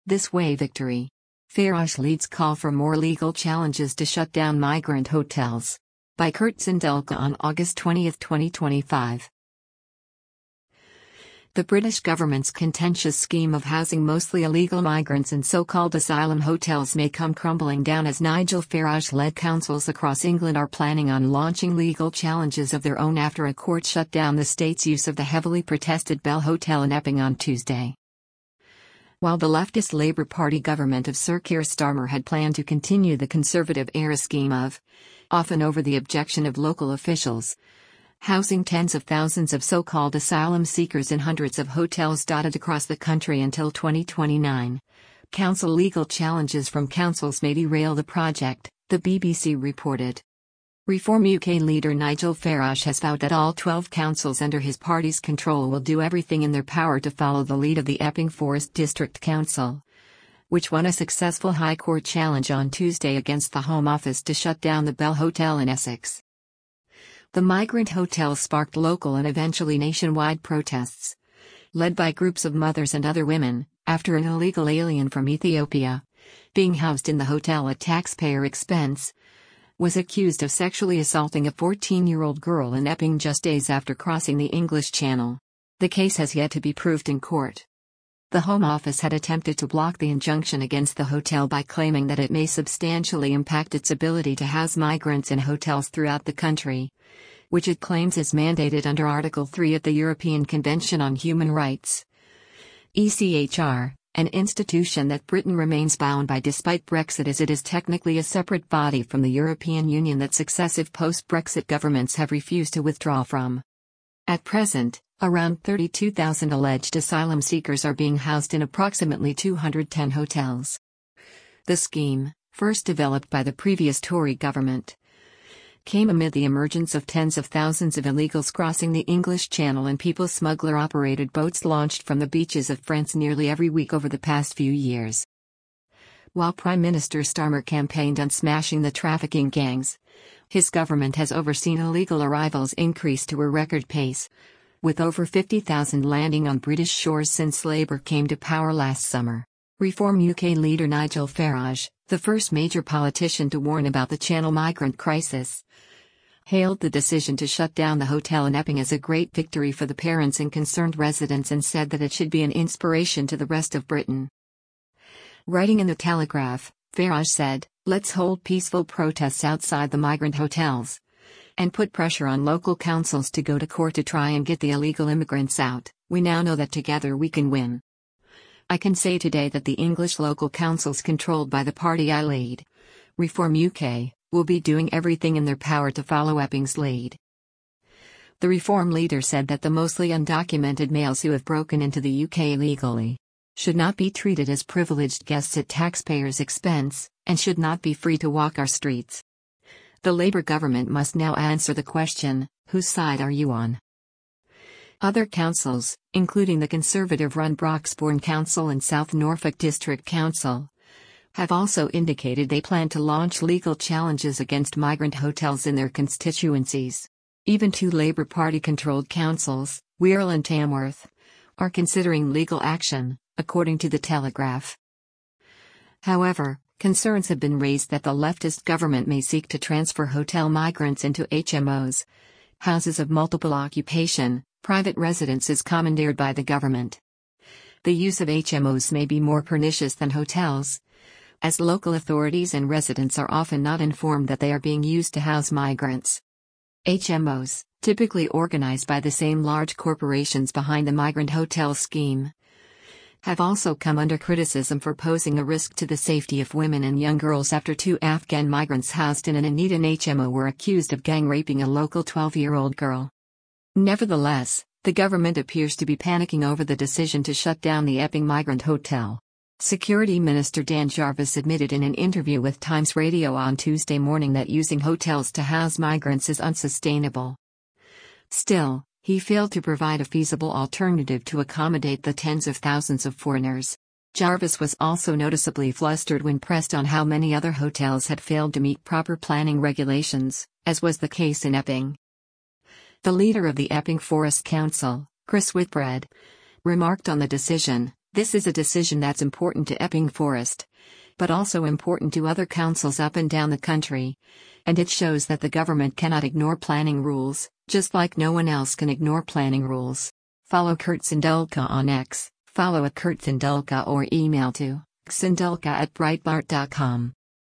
This way victory. Farage leads call for more legal challenges to shut down migrant hotels. By Kurt Zindelka on August 20, 2025. The British government's contentious scheme of housing mostly illegal migrants in so-called asylum hotels may come crumbling down as Nigel Farage-led councils across England are planning on launching legal challenges of their own after a court shut down the state's use of the heavily protested Bell Hotel in Epping on Tuesday. While the leftist Labour Party government of Sir Keir Starmer had planned to continue the Conservative-era scheme of, often over the objection of local officials, housing tens of thousands of so-called asylum seekers in hundreds of hotels dotted across the country until 2029. Council legal challenges from councils may derail the project, the BBC reported. Reform UK leader Nigel Farage has vowed that all 12 councils under his party's control will do everything in their power to follow the lead of the Epping Forest District Council, which won a successful High Court challenge on Tuesday against the Home Office to shut down the Bell Hotel in Essex. The migrant hotel sparked local and eventually nationwide protests, led by groups of mothers and other women, after an illegal alien from Ethiopia, being housed in the hotel at taxpayer expense, was accused of sexually assaulting a 14-year-old girl in Epping just days after crossing the English Channel. The case has yet to be proved in court. The Home Office had attempted to block the injunction against the hotel by claiming that it may substantially impact its ability to house migrants in hotels throughout the country, which it claims is mandated under Article 3 of the European Convention on Human Rights. ECHR, an institution that Britain remains bound by despite Brexit, as it is technically a separate body from the European Union that successive post-Brexit governments have refused to withdraw from. At present, around 32,000 alleged asylum seekers are being housed in approximately 210 hotels. The scheme, first developed by the previous Tory government, came amid the emergence of tens of thousands of illegals crossing the English Channel and people smuggler-operated boats launched from the beaches of France nearly every week over the past few years. While Prime Minister Starmer campaigned on smashing the trafficking gangs, his government has overseen illegal arrivals increase to a record pace, with over 50,000 landing on British shores since Labour came to power last summer. Reform UK leader Nigel Farage, the first major politician to warn about the Channel migrant crisis, hailed the decision to shut down the hotel in Epping as a great victory for the parents and concerned residents and said that it should be an inspiration to the rest of Britain. Writing in The Telegraph, Farage said, "Let's hold peaceful protests outside the migrant hotels and put pressure on local councils to go to court to try and get the illegal immigrants out. We now know that together we can win. I can say today that the English local councils controlled by the party I lead, Reform UK, will be doing everything in their power to follow Epping's lead." The Reform leader said that the mostly undocumented males who have broken into the UK illegally should not be treated as privileged guests at taxpayers' expense, and should not be free to walk our streets. The Labour government must now answer the question, whose side are you on? Other councils, including the Conservative-run Broxbourne Council and South Norfolk District Council, have also indicated they plan to launch legal challenges against migrant hotels in their constituencies. Even two Labour Party-controlled councils, Wirral and Tamworth, are considering legal action, according to The Telegraph. However, concerns have been raised that the leftist government may seek to transfer hotel migrants into HMOs, houses of multiple occupation, private residences commandeered by the government. The use of HMOs may be more pernicious than hotels, as local authorities and residents are often not informed that they are being used to house migrants. HMOs, typically organized by the same large corporations behind the migrant hotel scheme, have also come under criticism for posing a risk to the safety of women and young girls after two Afghan migrants housed in an Nuneaton HMO were accused of gang raping a local 12-year-old girl. Nevertheless, the government appears to be panicking over the decision to shut down the Epping migrant hotel. Security Minister Dan Jarvis admitted in an interview with Times Radio on Tuesday morning that using hotels to house migrants is unsustainable. Still, he failed to provide a feasible alternative to accommodate the tens of thousands of foreigners. Jarvis was also noticeably flustered when pressed on how many other hotels had failed to meet proper planning regulations, as was the case in Epping. The leader of the Epping Forest Council, Chris Whitbread, remarked on the decision, This is a decision that's important to Epping Forest, but also important to other councils up and down the country. And it shows that the government cannot ignore planning rules, just like no one else can ignore planning rules. Follow Kurt Sindulka on X, follow @KurtSindulka or email to xindulka@breitbart.com.